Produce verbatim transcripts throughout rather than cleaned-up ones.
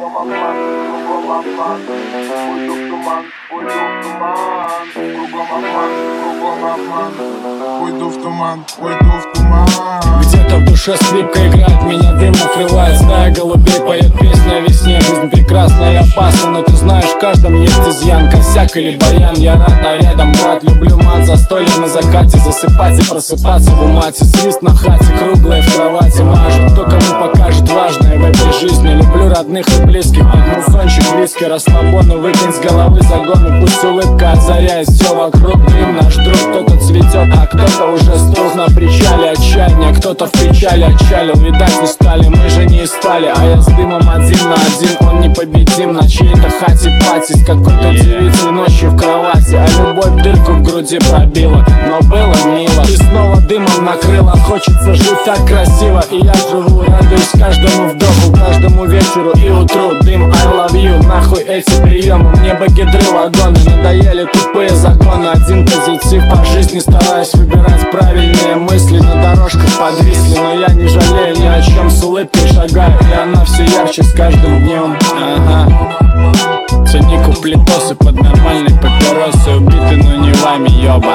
кругом обман, кругом обман. Уйду в туман, уйду в туман. Кругом обман, кругом обман. Уйду в туман, уйду в туман. Где-то в душе скрипка играет, меня дым накрывает. Стая голубей поет песню о весне. Жизнь прекрасна и опасна, но ты знаешь, в каждом есть изъян. Косяк или баян, я рад, а рядом брат. Люблю мат, застолье на закате. Засыпать и просыпаться в умате. Свист на хате, круглые в кровати. Мажет, кто кому покажет важное в этой жизни. Люблю родных и близких, под муфончик, виски, расслабону. Выкинь с головы загоны, пусть улыбка озаряет все вокруг. Дым наш друг, кто-то цветет, а кто-то уже стух на причале. Отчаяние, кто-то в печали отчалил. Видать не стали, мы же не стали. А я с дымом один на один, он непобедим. На чьей-то хате пати с какой-то девицей ночью в кровати. А любовь дырку в груди пробила, но было мило. И снова дымом накрыло, хочется жить так красиво. И я живу, радуюсь каждому вдоху, каждому вечеру и утру. Дым, I love you, нахуй эти приемы. Мне бы гидры, вагоны, надоели тупые законы. Один позитив по жизни, стараюсь выбирать правильные мысли. На дорожках подвисли, но я не жалею ни о чем. С улыбкой шагаю, и она все ярче с каждым днем. Ага. Цени куплетосы под нормальной папиросы. Убиты, но не вами, ёба.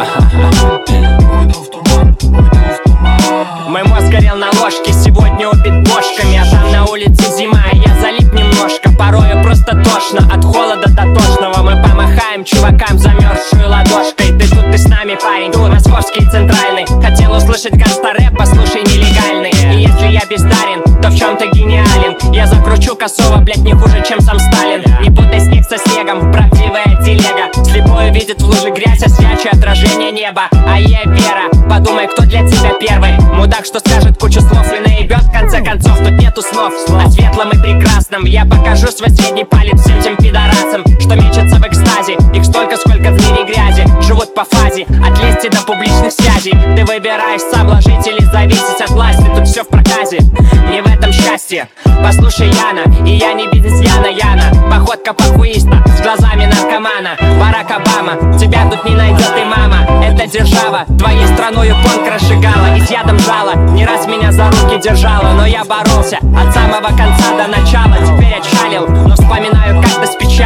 Мой мозг горел на ложке, сегодня убит бошками. А там на улице зима, и я залип немножко. Порою просто тошно, от холода до тошного. Мы помахаем чувакам замерзшую ладошкой. Ты тут, ты с нами, парень, тут московский центральный. Хотел услышать ганста-рэп, послушай нелегальный. И если я бездарен, то в чем-то гениален. Я закручу косово, блять, не хуже, чем сам Сталин. Не путай снег со снегом, правдивая телега. Слепой видит в луже грязь, освячу отражение неба. А я Вера, подумай, кто для тебя первый. Мудак, что скажет кучу слов и наебет, в конце концов, тут нету слов. О светлом и прекрасном я покажу свой средний палец всем тем пидорасам, что мечутся в экстазе. Их столько, сколько в мире грязи. Живут по фазе, от лести до публичных связей. Ты выбираешь сам, ложить или зависеть от власти. Тут все в проказе, не в этом счастье. Послушай, Яна, и я не бизнес Яна Яна. Походка похуиста, с глазами наркомана. Барак Обама, тебя тут не найдет и мама. Это держава, твоей страною понг разжигала. И с ядом жала, не раз меня за руки держала. Но я боролся от самого конца до начала. Теперь отчалил, но вспоминаю, как до спичи